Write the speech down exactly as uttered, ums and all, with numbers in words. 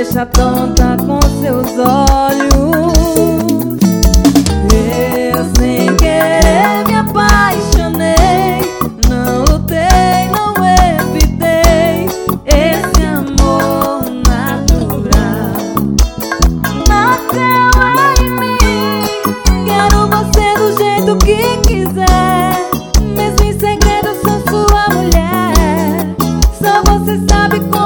deixa tonta com seus olhos. Eu sem querer me apaixonei, não lutei, não evitei esse amor natural. Nasceu em mim, quero você do jeito que quiser, mesmo em segredo sou sua mulher. Só você sabe como